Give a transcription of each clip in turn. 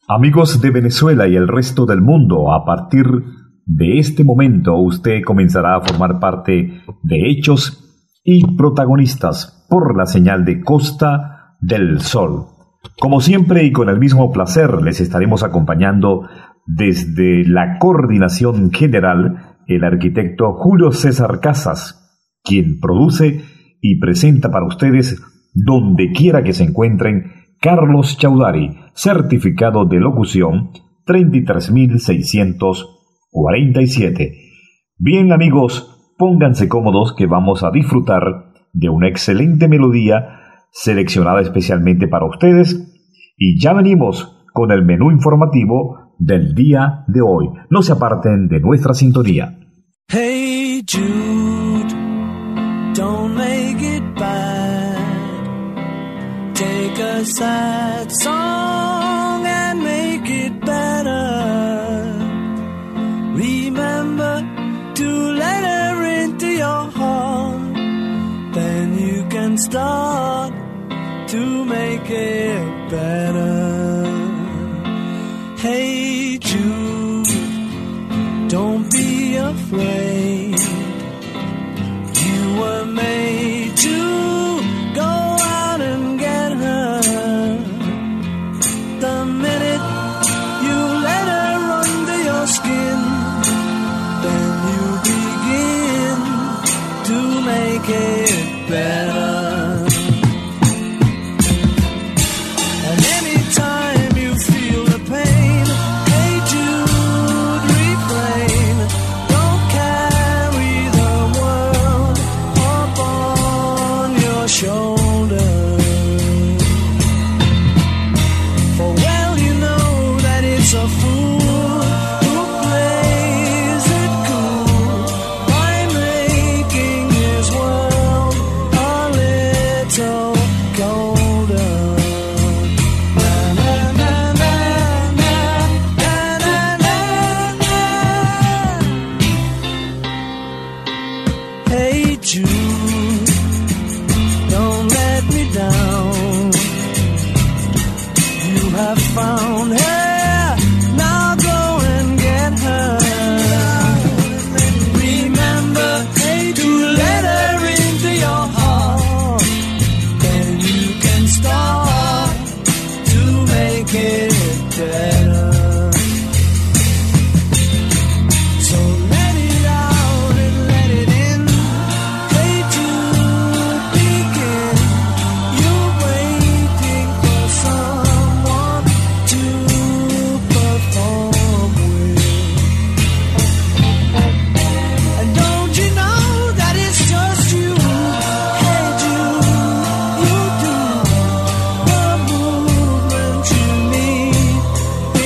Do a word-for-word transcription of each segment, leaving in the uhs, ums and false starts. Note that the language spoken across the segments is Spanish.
Amigos de Venezuela y el resto del mundo, a partir de este momento usted comenzará a formar parte de hechos y protagonistas por la señal de Costa del Sol. Como siempre y con el mismo placer les estaremos acompañando desde la coordinación general el arquitecto Julio César Casas, quien produce y presenta para ustedes donde quiera que se encuentren Carlos Chaudhary, certificado de locución treinta y tres mil seiscientos cuarenta y siete. Bien amigos, pónganse cómodos que vamos a disfrutar de una excelente melodía seleccionada especialmente para ustedes y ya venimos con el menú informativo del día de hoy. No se aparten de nuestra sintonía. Hey Jude, don't make it bad. Take a sad song and make it better. Remember to let her into your heart. Then you can start to make it better. Hey Jude, don't be afraid. You were made to go out and get her. The minute you let her under your skin, then you begin to make it better. And anytime you feel the pain, hey Jude, refrain. Don't carry the world upon your shoulder. For well you know that it's a fool who plays it cool by making his world a little colder. Na, na, na, na, na, na, na, na. Hey Jude, don't let me down. You have found her, now go and get her. Remember to let her into your heart. Then you can start to make it better. So let it out and let it in. Hey Jude, begin. You're waiting for someone to perform with. And don't you know that it's just you? Hey Jude, you do the movement you need.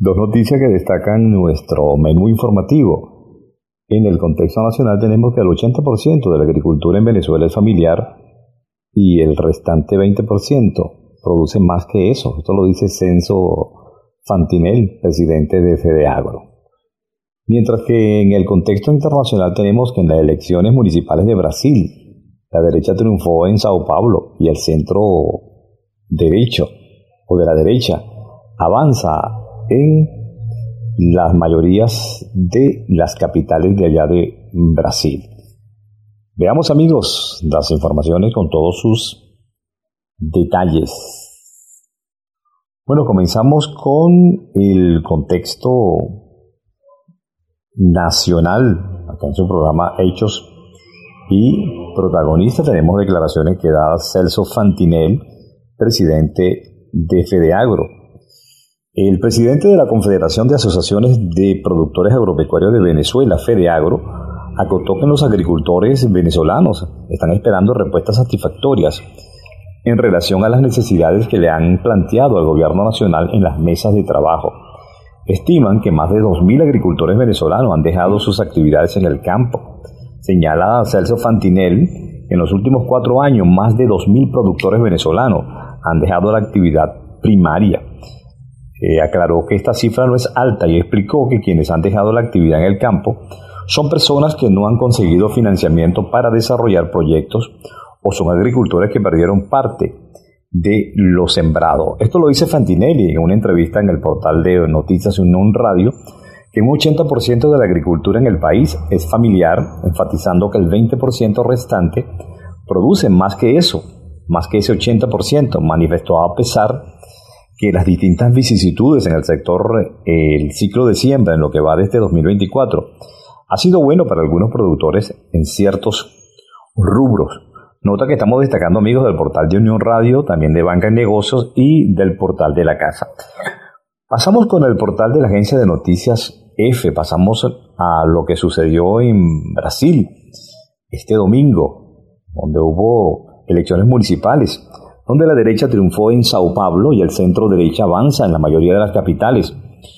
Dos noticias que destacan nuestro menú informativo. En el contexto nacional tenemos que el ochenta por ciento de la agricultura en Venezuela es familiar y el restante veinte por ciento produce más que eso. Esto lo dice Celso Fantinel, presidente de FEDEAGRO. Mientras que en el contexto internacional tenemos que en las elecciones municipales de Brasil, la derecha triunfó en Sao Paulo y el centro derecho o de la derecha avanza en las mayorías de las capitales de allá de Brasil. Veamos, amigos, las informaciones con todos sus detalles. Bueno, comenzamos con el contexto nacional. Acá en su programa Hechos y Protagonistas tenemos declaraciones que da Celso Fantinel, presidente de FEDEAGRO. El presidente de la Confederación de Asociaciones de Productores Agropecuarios de Venezuela, FEDEAGRO, acotó que los agricultores venezolanos están esperando respuestas satisfactorias en relación a las necesidades que le han planteado al gobierno nacional en las mesas de trabajo. Estiman que más de dos mil agricultores venezolanos han dejado sus actividades en el campo. Señala Celso Fantinel que en los últimos cuatro años más de dos mil productores venezolanos han dejado la actividad primaria. Eh, aclaró que esta cifra no es alta y explicó que quienes han dejado la actividad en el campo son personas que no han conseguido financiamiento para desarrollar proyectos o son agricultores que perdieron parte de lo sembrado. Esto lo dice Fantinelli en una entrevista en el portal de Noticias Unión Radio, que un ochenta por ciento de la agricultura en el país es familiar, enfatizando que el veinte por ciento restante produce más que eso, más que ese ochenta por ciento, manifestó a pesar que las distintas vicisitudes en el sector, eh, el ciclo de siembra en lo que va de este dos mil veinticuatro, ha sido bueno para algunos productores en ciertos rubros. Nota que estamos destacando, amigos, del portal de Unión Radio, también de Banca en Negocios y del portal de La Casa. Pasamos con el portal de la agencia de noticias EFE, pasamos a lo que sucedió en Brasil este domingo, donde hubo elecciones municipales, donde la derecha triunfó en Sao Paulo y el centro derecha avanza en la mayoría de las capitales.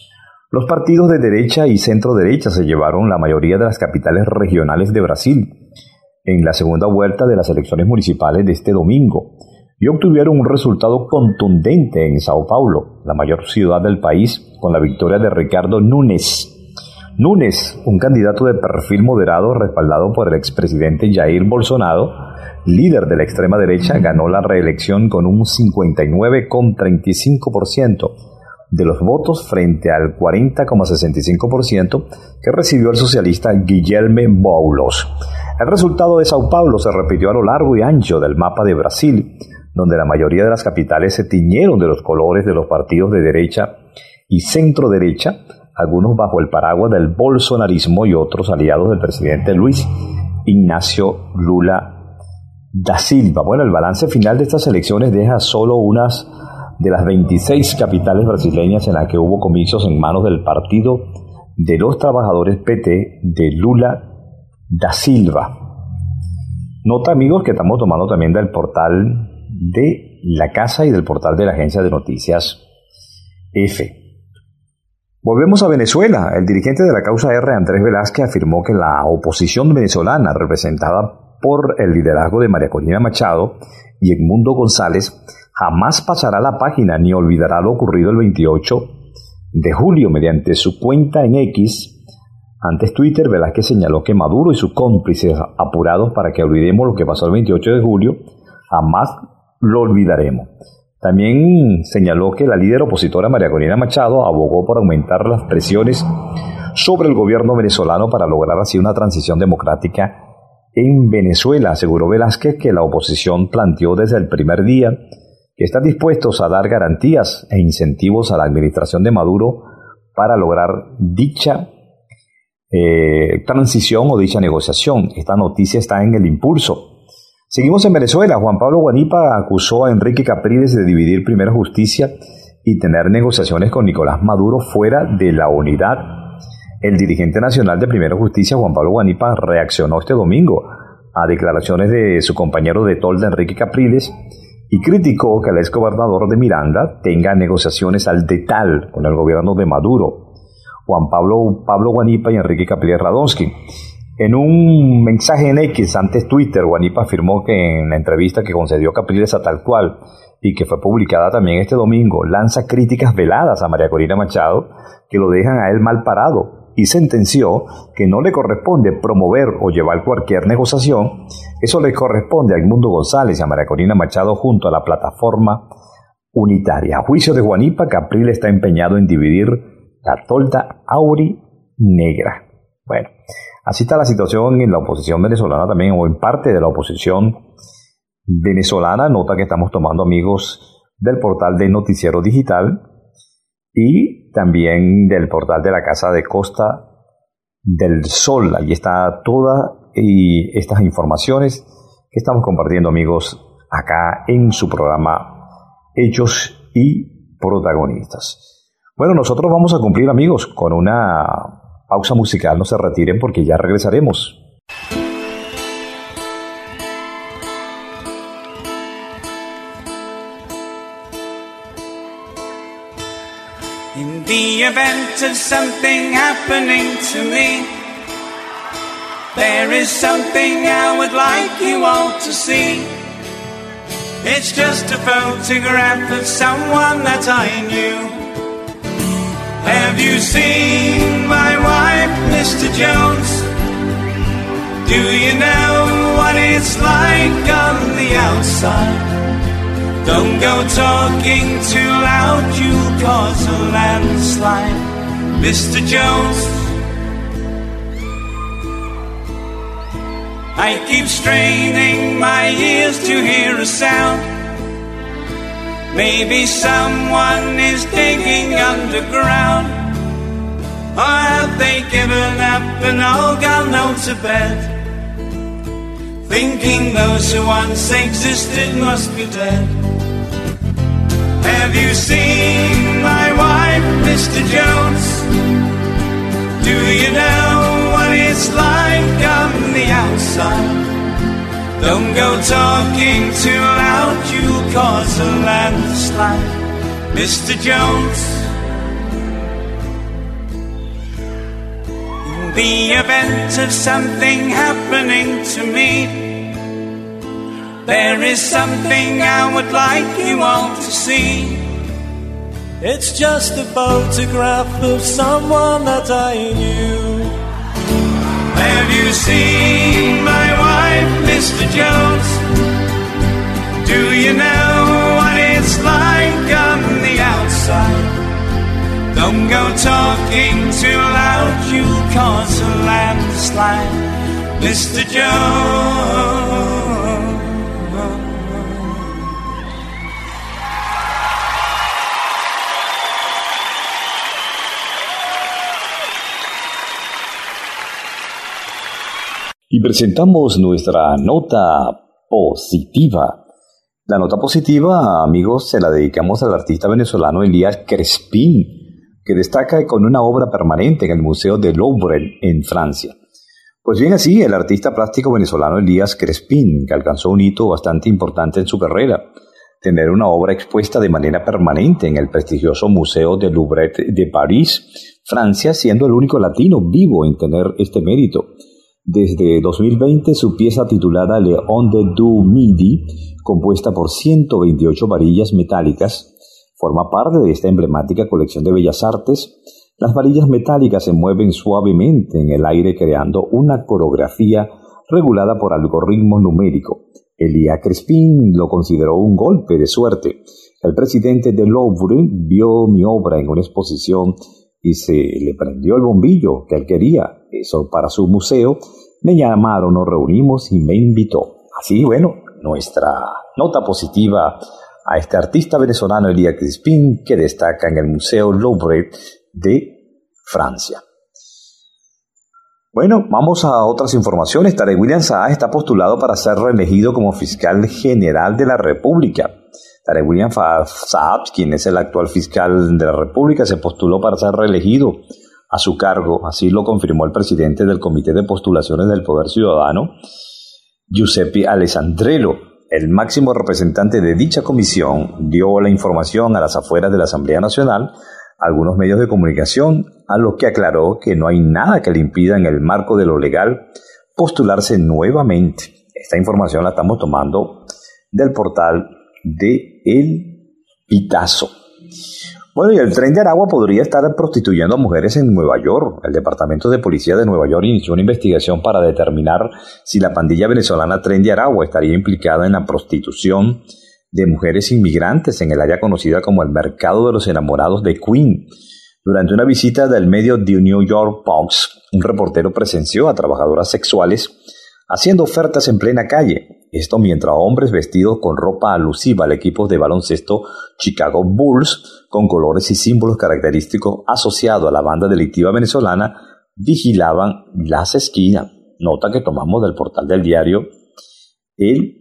Los partidos de derecha y centro derecha se llevaron la mayoría de las capitales regionales de Brasil en la segunda vuelta de las elecciones municipales de este domingo y obtuvieron un resultado contundente en Sao Paulo, la mayor ciudad del país, con la victoria de Ricardo Nunes. Nunes, un candidato de perfil moderado respaldado por el expresidente Jair Bolsonaro, líder de la extrema derecha, ganó la reelección con un cincuenta y nueve coma treinta y cinco por ciento de los votos frente al cuarenta coma sesenta y cinco por ciento que recibió el socialista Guilherme Boulos. El resultado de Sao Paulo se repitió a lo largo y ancho del mapa de Brasil, donde la mayoría de las capitales se tiñeron de los colores de los partidos de derecha y centro derecha, algunos bajo el paraguas del bolsonarismo y otros aliados del presidente Luis Ignacio Lula da Silva. Bueno, el balance final de estas elecciones deja solo unas de las veintiséis capitales brasileñas en las que hubo comicios en manos del Partido de los Trabajadores P T de Lula da Silva. Nota, amigos, que estamos tomando también del portal de La Casa y del portal de la agencia de noticias EFE. Volvemos a Venezuela. El dirigente de la causa R, Andrés Velázquez, afirmó que la oposición venezolana, representada por el liderazgo de María Corina Machado y Edmundo González, jamás pasará la página ni olvidará lo ocurrido el veintiocho de julio. Mediante su cuenta en X, antes Twitter, Velázquez señaló que Maduro y sus cómplices, apurados para que olvidemos lo que pasó el veintiocho de julio, jamás lo olvidaremos. También señaló que la líder opositora María Corina Machado abogó por aumentar las presiones sobre el gobierno venezolano para lograr así una transición democrática en Venezuela. Aseguró Velázquez que la oposición planteó desde el primer día que están dispuestos a dar garantías e incentivos a la administración de Maduro para lograr dicha eh, transición o dicha negociación. Esta noticia está en El Impulso. Seguimos en Venezuela. Juan Pablo Guanipa acusó a Enrique Capriles de dividir primero justicia y tener negociaciones con Nicolás Maduro fuera de la unidad. El dirigente nacional de Primero Justicia, Juan Pablo Guanipa, reaccionó este domingo a declaraciones de su compañero de tolda, Enrique Capriles, y criticó que el exgobernador de Miranda tenga negociaciones al detal con el gobierno de Maduro, Juan Pablo, Pablo Guanipa y Enrique Capriles Radonsky. En un mensaje en X, antes Twitter, Guanipa afirmó que en la entrevista que concedió Capriles a Tal Cual y que fue publicada también este domingo, lanza críticas veladas a María Corina Machado que lo dejan a él mal parado, y sentenció que no le corresponde promover o llevar cualquier negociación. Eso le corresponde a Edmundo González y a María Corina Machado junto a la plataforma unitaria. A juicio de Guanipa, Capriles está empeñado en dividir la tolda auri negra. Bueno, así está la situación en la oposición venezolana también, o en parte de la oposición venezolana. Nota que estamos tomando, amigos, del portal de Noticiero Digital y también del portal de la Casa de Costa del Sol. Allí está todas y estas informaciones que estamos compartiendo, amigos, acá en su programa Hechos y Protagonistas. Bueno, nosotros vamos a cumplir, amigos, con una pausa musical. No se retiren porque ya regresaremos. In the event of something happening to me, there is something I would like you all to see. It's just a photograph of someone that I knew. Have you seen my wife, Mister Jones? Do you know what it's like on the outside? Don't go talking too loud, you'll cause a landslide, Mister Jones. I keep straining my ears to hear a sound. Maybe someone is digging underground. Or have they given up and all gone on to bed? Thinking those who once existed must be dead. Have you seen my wife, Mister Jones? Do you know what it's like on the outside? Don't go talking too loud, you'll cause a landslide, Mister Jones. In the event of something happening to me, there is something I would like you all to see. It's just a photograph of someone that I knew. Have you seen my wife, Mister Jones? Do you know what it's like on the outside? Don't go talking too loud, you'll cause a landslide, Mister Jones. Y presentamos nuestra nota positiva. La nota positiva, amigos, se la dedicamos al artista venezolano Elías Crespin, que destaca con una obra permanente en el Museo del Louvre en Francia. Pues bien, así, el artista plástico venezolano Elías Crespin, que alcanzó un hito bastante importante en su carrera, tener una obra expuesta de manera permanente en el prestigioso Museo del Louvre de París, Francia, siendo el único latino vivo en tener este mérito. Desde dos mil veinte, su pieza titulada Le Onde du Midi, compuesta por ciento veintiocho varillas metálicas, forma parte de esta emblemática colección de bellas artes. Las varillas metálicas se mueven suavemente en el aire creando una coreografía regulada por algoritmo numérico. Elías Crespin lo consideró un golpe de suerte. El presidente del Louvre vio mi obra en una exposición y se le prendió el bombillo que él quería. Eso para su museo. Me llamaron, nos reunimos y me invitó. Así, bueno, nuestra nota positiva a este artista venezolano Elías Crespin, que destaca en el Museo Louvre de Francia. Bueno, vamos a otras informaciones. Tarek William Saab está postulado para ser reelegido como fiscal general de la República. Tarek William Saab, quien es el actual fiscal de la República, se postuló para ser reelegido a su cargo. Así lo confirmó el presidente del Comité de Postulaciones del Poder Ciudadano, Giuseppe Alessandrello. el máximo representante de dicha comisión dio la información a las afueras de la Asamblea Nacional a algunos medios de comunicación, a los que aclaró que no hay nada que le impida en el marco de lo legal postularse nuevamente. Esta información la estamos tomando del portal de El Pitazo. Bueno, y el Tren de Aragua podría estar prostituyendo a mujeres en Nueva York. El Departamento de Policía de Nueva York inició una investigación para determinar si la pandilla venezolana Tren de Aragua estaría implicada en la prostitución de mujeres inmigrantes en el área conocida como el Mercado de los Enamorados de Queen. Durante una visita del medio The New York Post, un reportero presenció a trabajadoras sexuales haciendo ofertas en plena calle. Esto mientras hombres vestidos con ropa alusiva al equipo de baloncesto Chicago Bulls, con colores y símbolos característicos asociados a la banda delictiva venezolana, vigilaban las esquinas. Nota que tomamos del portal del diario El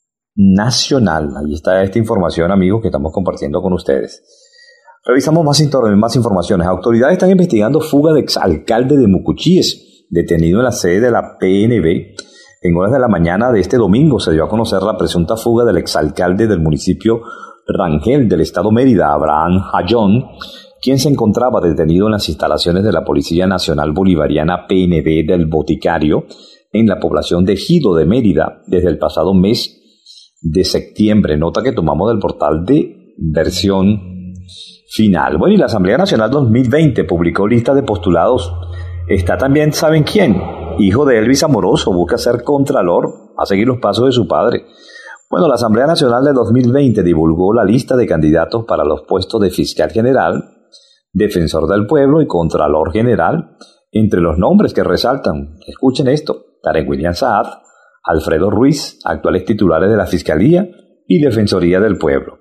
Nacional. Ahí está esta información, amigos, que estamos compartiendo con ustedes. Revisamos más, más informaciones. Autoridades están investigando fuga de exalcalde de Mucuchíes, detenido en la sede de la P N B. En horas de la mañana de este domingo se dio a conocer la presunta fuga del exalcalde del municipio Rangel del estado Mérida, Abraham Ayón, quien se encontraba detenido en las instalaciones de la Policía Nacional Bolivariana P N B del Boticario en la población de Ejido de Mérida desde el pasado mes de septiembre. Nota que tomamos del portal de Versión Final. Bueno, y la Asamblea Nacional dos mil veinte publicó lista de postulados. Está también, ¿saben quién? Hijo de Elvis Amoroso, busca ser contralor, a seguir los pasos de su padre. Bueno, la Asamblea Nacional de dos mil veinte divulgó la lista de candidatos para los puestos de fiscal general, defensor del pueblo y contralor general. Entre los nombres que resaltan, escuchen esto: Tarek William Saad, Alfredo Ruiz, actuales titulares de la Fiscalía y Defensoría del Pueblo.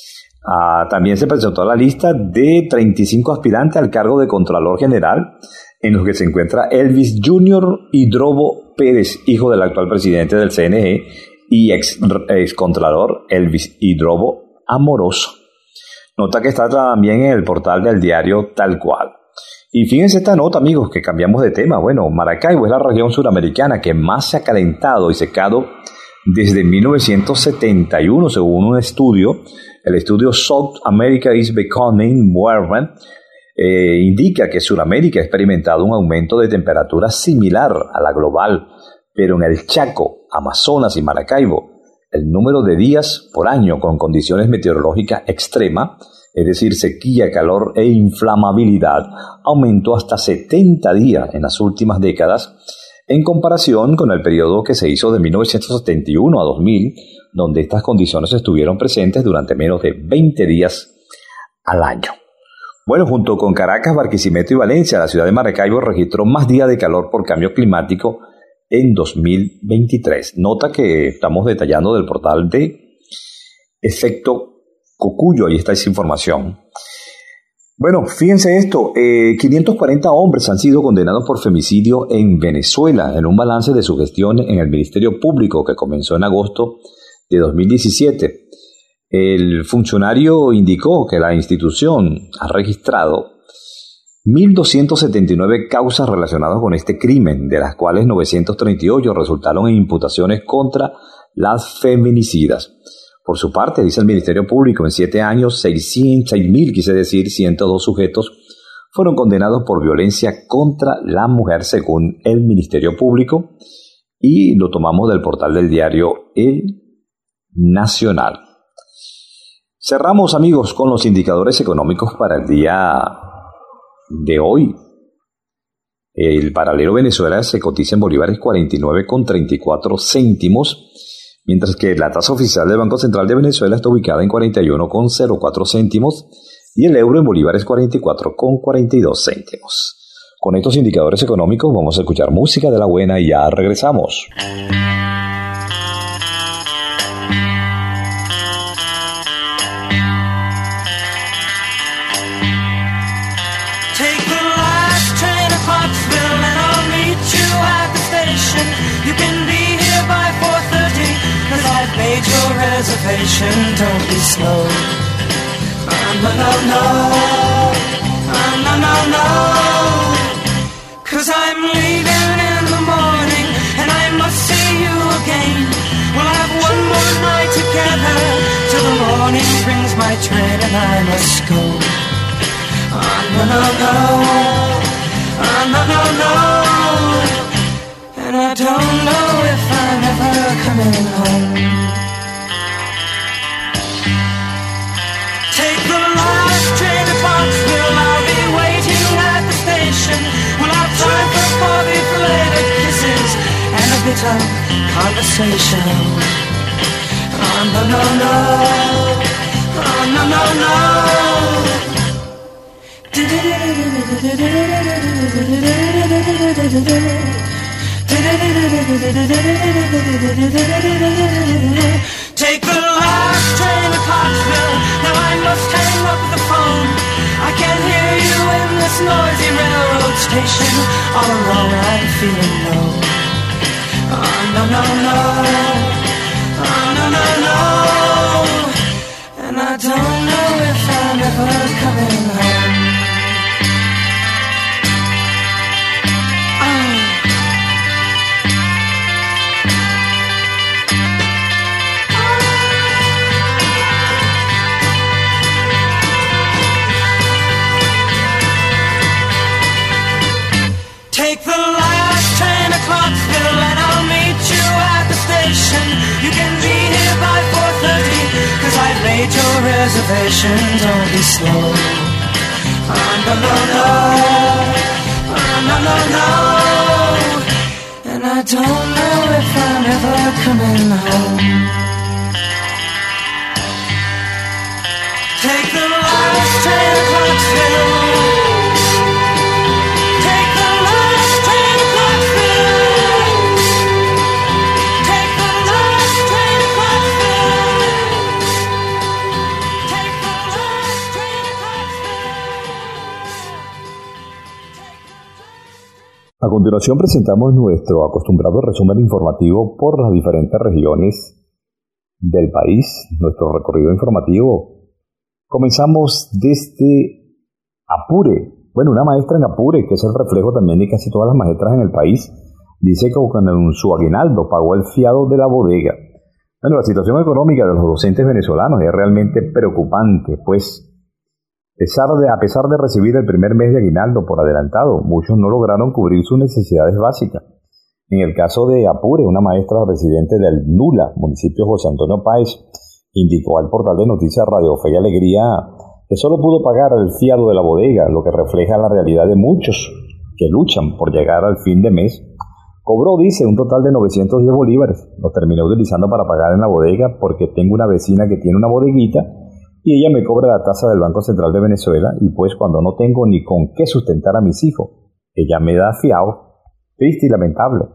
Ah, también se presentó la lista de treinta y cinco aspirantes al cargo de Contralor General, en los que se encuentra Elvis Junior Hidrobo Pérez, hijo del actual presidente del C N E y ex, ex Contralor Elvis Hidrobo Amoroso. Nota que está también en el portal del diario Tal Cual. Y fíjense esta nota, amigos, que cambiamos de tema. Bueno, Maracaibo es la región suramericana que más se ha calentado y secado desde mil novecientos setenta y uno, según un estudio. El estudio South America is Becoming Warmer eh, indica que Sudamérica ha experimentado un aumento de temperatura similar a la global, pero en el Chaco, Amazonas y Maracaibo, el número de días por año con condiciones meteorológicas extremas, es decir, sequía, calor e inflamabilidad, aumentó hasta setenta días en las últimas décadas, en comparación con el periodo que se hizo de mil novecientos setenta y uno a dos mil, donde estas condiciones estuvieron presentes durante menos de veinte días al año. Bueno, junto con Caracas, Barquisimeto y Valencia, la ciudad de Maracaibo registró más días de calor por cambio climático en dos mil veintitrés. Nota que estamos detallando del portal de Efecto Cocuyo, ahí está esa información. Bueno, fíjense esto, eh, quinientos cuarenta hombres han sido condenados por femicidio en Venezuela, en un balance de su gestión en el Ministerio Público que comenzó en agosto de dos mil diecisiete. El funcionario indicó que la institución ha registrado mil doscientas setenta y nueve causas relacionadas con este crimen, de las cuales novecientas treinta y ocho resultaron en imputaciones contra las feminicidas. Por su parte, dice el Ministerio Público, en siete años, seis mil, quise decir, ciento dos sujetos fueron condenados por violencia contra la mujer, según el Ministerio Público, y lo tomamos del portal del diario El Nacional. Cerramos, amigos, con los indicadores económicos para el día de hoy. El paralelo Venezuela se cotiza en bolívares cuarenta y nueve con treinta y cuatro céntimos, mientras que la tasa oficial del Banco Central de Venezuela está ubicada en cuarenta y uno con cero cuatro céntimos y el euro en bolívares cuarenta y cuatro con cuarenta y dos céntimos. Con estos indicadores económicos vamos a escuchar música de la buena y ya regresamos. Made your reservation, don't be slow. Oh, no, no, no. Oh, no, no, no. 'Cause I'm leaving in the morning and I must see you again. We'll have one more night my train and I must go. Oh, no, no, no. Oh, no, no, no. And I don't know if I'm ever coming home. Take the last train to Foxville. I'll be waiting at the station. We'll have time for coffee, belated kisses, and a bit of conversation. Oh, no, no, no. Oh, no, no, no. Take the last train to Clarksville. Now I must hang up the phone. I can't hear you in this noisy railroad station. All alone I'm feeling low. Oh, no, no, no. Oh, no, no, no. And I don't know if I'm ever coming home. Oh. Take the last train to Clarksville and I'll meet you at the station. You can be here by four thirty, cause I've made your reservation. Don't be slow. Oh, no, no, no. Oh, no, no, no. And I don't know if I'm ever coming home. Take the last train to Clarksville. A continuación presentamos nuestro acostumbrado resumen informativo por las diferentes regiones del país, nuestro recorrido informativo. Comenzamos desde Apure. Bueno, una maestra en Apure, que es el reflejo también de casi todas las maestras en el país, dice que con su aguinaldo pagó el fiado de la bodega. Bueno, la situación económica de los docentes venezolanos es realmente preocupante, pues pesar de, a pesar de recibir el primer mes de aguinaldo por adelantado, muchos no lograron cubrir sus necesidades básicas. En el caso de Apure, una maestra residente del Nula, municipio José Antonio Páez, indicó al portal de noticias Radio Fe y Alegría que solo pudo pagar el fiado de la bodega, lo que refleja la realidad de muchos que luchan por llegar al fin de mes. Cobró, dice, un total de novecientos diez bolívares. Lo terminé utilizando para pagar en la bodega porque tengo una vecina que tiene una bodeguita y ella me cobra la tasa del Banco Central de Venezuela, y pues cuando no tengo ni con qué sustentar a mis hijos, ella me da fiado. Triste y lamentable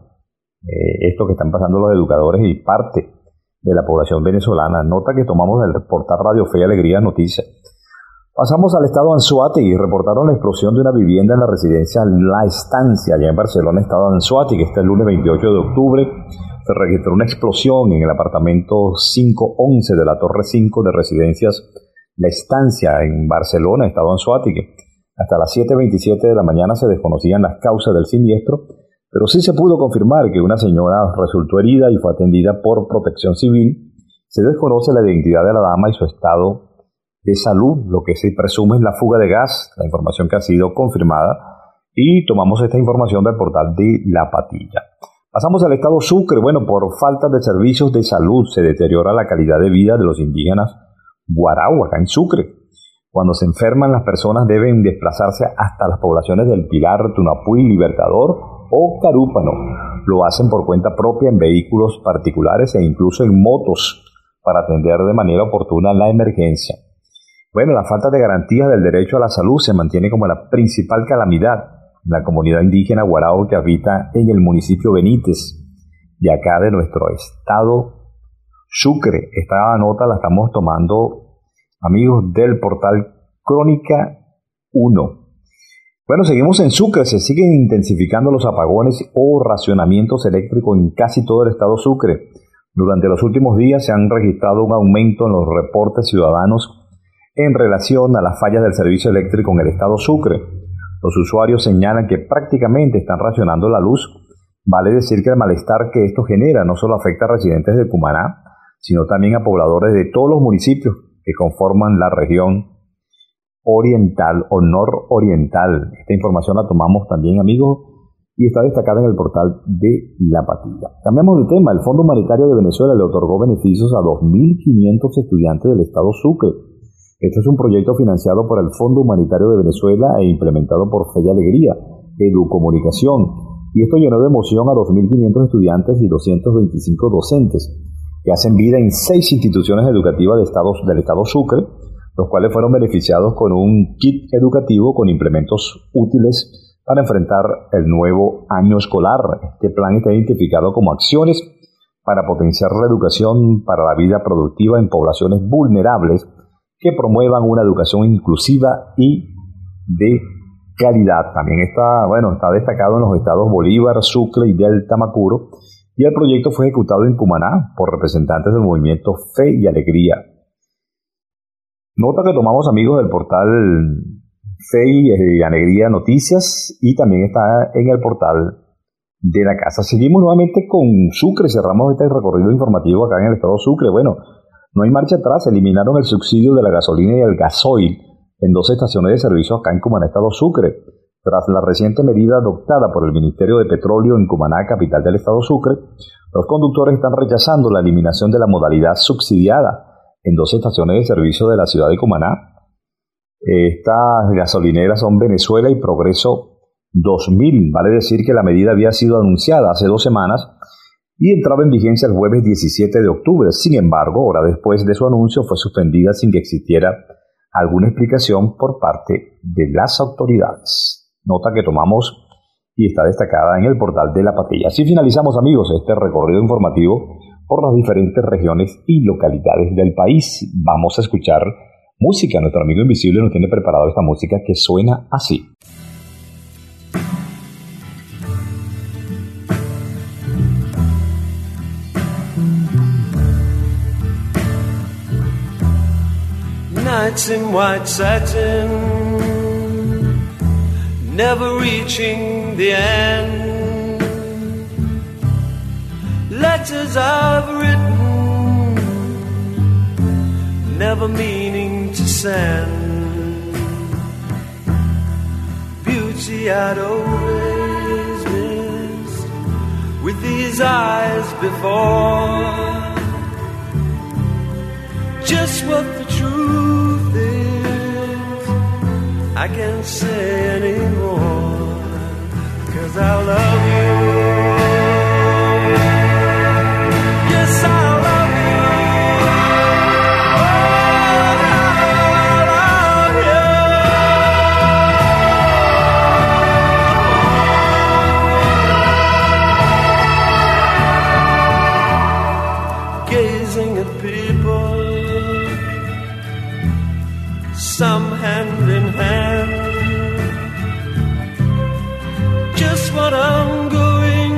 eh, esto que están pasando los educadores y parte de la población venezolana. Nota que tomamos del portal Radio Fe y Alegría Noticias. Pasamos al estado Anzoátegui y reportaron la explosión de una vivienda en la residencia La Estancia, allá en Barcelona, estado Anzoátegui. Este lunes veintiocho de octubre se registró una explosión en el apartamento quinientos once de la Torre cinco de Residencias La Estancia en Barcelona, estado Anzoátegui. Hasta las siete veintisiete de la mañana se desconocían las causas del siniestro, pero sí se pudo confirmar que una señora resultó herida y fue atendida por Protección Civil. Se desconoce la identidad de la dama y su estado de salud. Lo que se presume es la fuga de gas, la información que ha sido confirmada, y tomamos esta información del portal de La Patilla. Pasamos al estado Sucre. Bueno, por falta de servicios de salud se deteriora la calidad de vida de los indígenas Guarau, acá en Sucre. Cuando se enferman, las personas deben desplazarse hasta las poblaciones del Pilar, Tunapuy, Libertador o Carúpano. Lo hacen por cuenta propia en vehículos particulares e incluso en motos para atender de manera oportuna la emergencia. Bueno, la falta de garantías del derecho a la salud se mantiene como la principal calamidad en la comunidad indígena Guarau que habita en el municipio Benítez de acá de nuestro estado Sucre. Esta nota la estamos tomando, amigos, del portal Crónica uno. Bueno, seguimos en Sucre. Se siguen intensificando los apagones o racionamientos eléctricos en casi todo el estado Sucre. Durante los últimos días se han registrado un aumento en los reportes ciudadanos en relación a las fallas del servicio eléctrico en el estado Sucre. Los usuarios señalan que prácticamente están racionando la luz. Vale decir que el malestar que esto genera no solo afecta a residentes de Cumaná, sino también a pobladores de todos los municipios que conforman la región oriental o nororiental. Esta información la tomamos también, amigos, y está destacada en el portal de La Patilla. Cambiamos de tema. El Fondo Humanitario de Venezuela le otorgó beneficios a dos mil quinientos estudiantes del estado Sucre. Este es un proyecto financiado por el Fondo Humanitario de Venezuela e implementado por Fe y Alegría, Educomunicación, y esto llenó de emoción a dos mil quinientos estudiantes y doscientos veinticinco docentes que hacen vida en seis instituciones educativas de estados, del estado Sucre, los cuales fueron beneficiados con un kit educativo con implementos útiles para enfrentar el nuevo año escolar. Este plan está identificado como acciones para potenciar la educación para la vida productiva en poblaciones vulnerables que promuevan una educación inclusiva y de calidad. También está, bueno, está destacado en los estados Bolívar, Sucre y Delta Macuro, y el proyecto fue ejecutado en Cumaná por representantes del movimiento Fe y Alegría. Nota que tomamos, amigos, del portal Fe y Alegría Noticias, y también está en el portal de la casa. Seguimos nuevamente con Sucre, cerramos este recorrido informativo acá en el estado Sucre. Bueno, no hay marcha atrás, eliminaron el subsidio de la gasolina y el gasoil en dos estaciones de servicio acá en Cumaná, estado Sucre. Tras la reciente medida adoptada por el Ministerio de Petróleo en Cumaná, capital del estado Sucre, los conductores están rechazando la eliminación de la modalidad subsidiada en dos estaciones de servicio de la ciudad de Cumaná. Estas gasolineras son Venezuela y Progreso dos mil. Vale decir que la medida había sido anunciada hace dos semanas y entraba en vigencia el jueves diecisiete de octubre. Sin embargo, hora después de su anuncio fue suspendida sin que existiera alguna explicación por parte de las autoridades. Nota que tomamos y está destacada en el portal de La Patilla. Así finalizamos, amigos, este recorrido informativo por las diferentes regiones y localidades del país. Vamos a escuchar música. Nuestro amigo invisible nos tiene preparado esta música que suena así. Nights in white satin, never reaching the end. Letters I've written, never meaning to send. Beauty I'd always missed with these eyes before. Just what the truth is, I can't say anymore, 'cause I love you. Yes, I love you. Oh, I love you. Gazing at people, some hand in hand, just what I'm going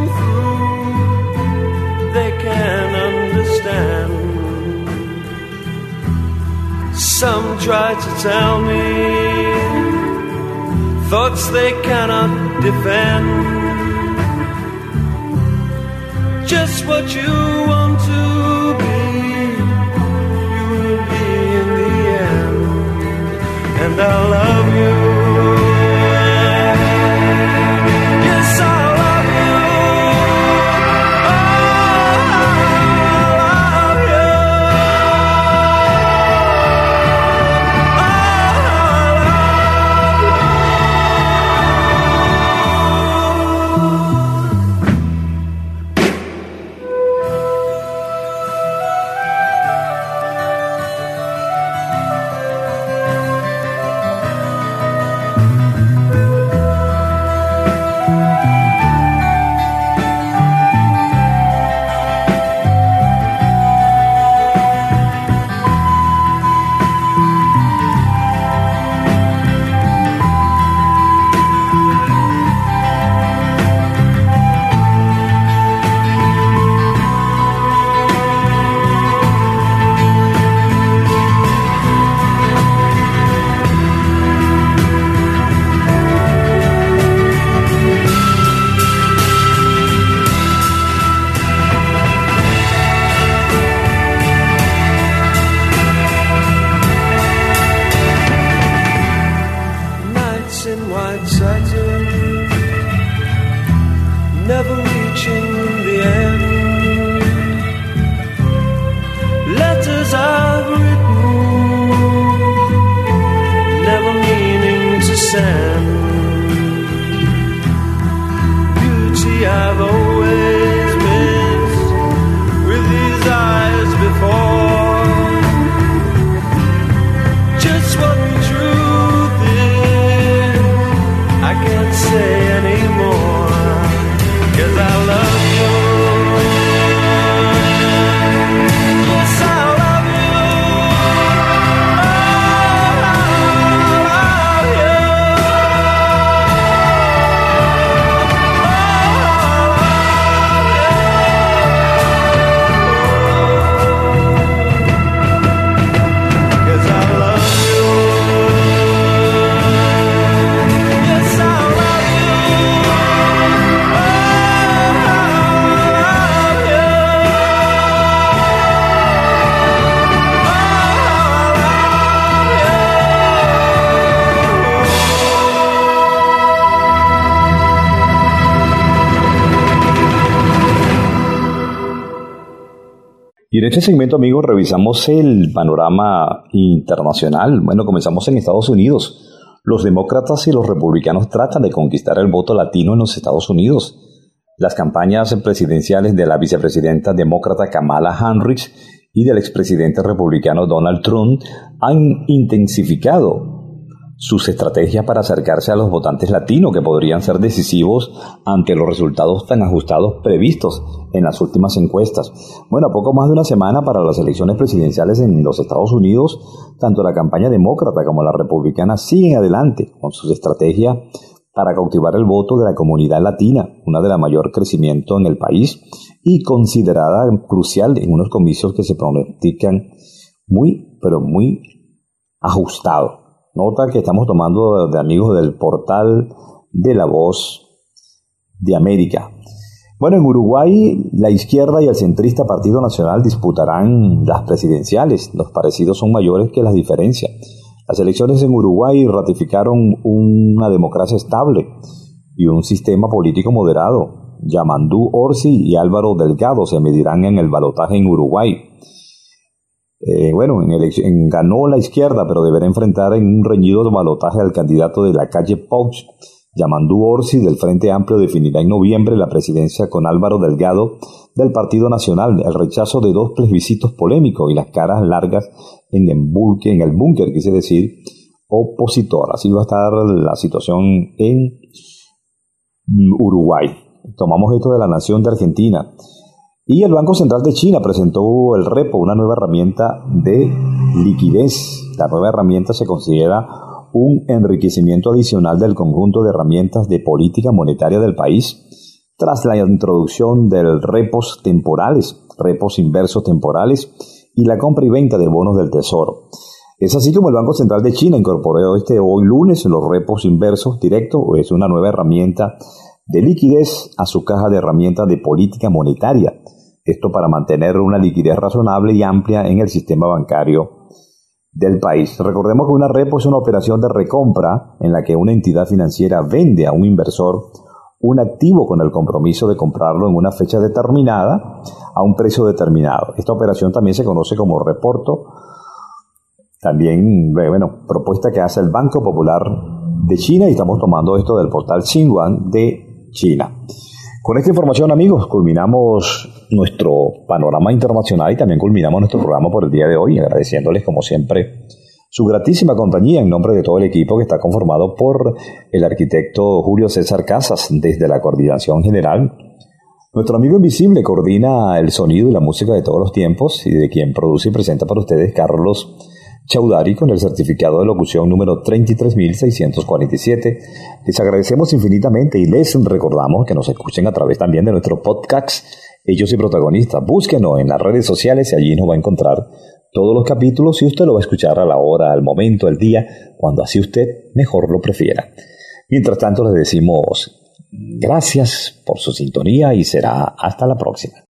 through, they can understand. Some try to tell me thoughts they cannot defend. Just what you want to be, you will be in the end. And I love you. Yes, I love you. Oh, I love you. never reaching the end. Letters I've written, never meaning to send. Beauty I've always missed with these eyes before. Just what the truth is, I can't say anymore, 'cause I love you. Yes, I love you. Oh, I love you. Y en este segmento, amigos, revisamos el panorama internacional. Bueno, comenzamos en Estados Unidos. Los demócratas y los republicanos tratan de conquistar el voto latino en los Estados Unidos. Las campañas presidenciales de la vicepresidenta demócrata Kamala Harris y del expresidente republicano Donald Trump han intensificado sus estrategias para acercarse a los votantes latinos, que podrían ser decisivos ante los resultados tan ajustados previstos en las últimas encuestas. Bueno, a poco más de una semana para las elecciones presidenciales en los Estados Unidos, tanto la campaña demócrata como la republicana siguen adelante con sus estrategias para cautivar el voto de la comunidad latina, una de la mayor crecimiento en el país y considerada crucial en unos comicios que se pronostican muy, pero muy ajustados. Nota que estamos tomando de amigos del portal de La Voz de América. Bueno, en Uruguay, la izquierda y el centrista Partido Nacional disputarán las presidenciales. Los parecidos son mayores que las diferencias. Las elecciones en Uruguay ratificaron una democracia estable y un sistema político moderado. Yamandú Orsi y Álvaro Delgado se medirán en el balotaje en Uruguay. Eh, bueno, en elección, en, ganó la izquierda, pero deberá enfrentar en un reñido balotaje al candidato de la calle Pou. Yamandú Orsi del Frente Amplio definirá en noviembre la presidencia con Álvaro Delgado del Partido Nacional. El rechazo de dos plebiscitos polémicos y las caras largas en el búnker, en el búnker, quise decir, opositor. Así va a estar la situación en Uruguay. Tomamos esto de La Nación de Argentina. Y el Banco Central de China presentó el repo, una nueva herramienta de liquidez. La nueva herramienta se considera un enriquecimiento adicional del conjunto de herramientas de política monetaria del país tras la introducción del repos temporales, repos inversos temporales y la compra y venta de bonos del Tesoro. Es así como el Banco Central de China incorporó este hoy lunes los repos inversos directos, es una nueva herramienta de liquidez a su caja de herramientas de política monetaria. Esto para mantener una liquidez razonable y amplia en el sistema bancario del país. Recordemos que una repo es una operación de recompra en la que una entidad financiera vende a un inversor un activo con el compromiso de comprarlo en una fecha determinada a un precio determinado. Esta operación también se conoce como reporto. También, bueno, propuesta que hace el Banco Popular de China, y estamos tomando esto del portal Xinhuan de China. Con esta información, amigos, culminamos nuestro panorama internacional y también culminamos nuestro programa por el día de hoy, agradeciéndoles como siempre su gratísima compañía en nombre de todo el equipo que está conformado por el arquitecto Julio César Casas desde la Coordinación General. Nuestro amigo invisible coordina el sonido y la música de todos los tiempos y de quien produce y presenta para ustedes Carlos Chaudhary con el certificado de locución número treinta y tres mil seiscientos cuarenta y siete. Les agradecemos infinitamente y les recordamos que nos escuchen a través también de nuestro podcast Hechos y Protagonistas. Búsquenos en las redes sociales y allí nos va a encontrar todos los capítulos y usted lo va a escuchar a la hora, al momento, al día, cuando así usted mejor lo prefiera. Mientras tanto les decimos gracias por su sintonía y será hasta la próxima.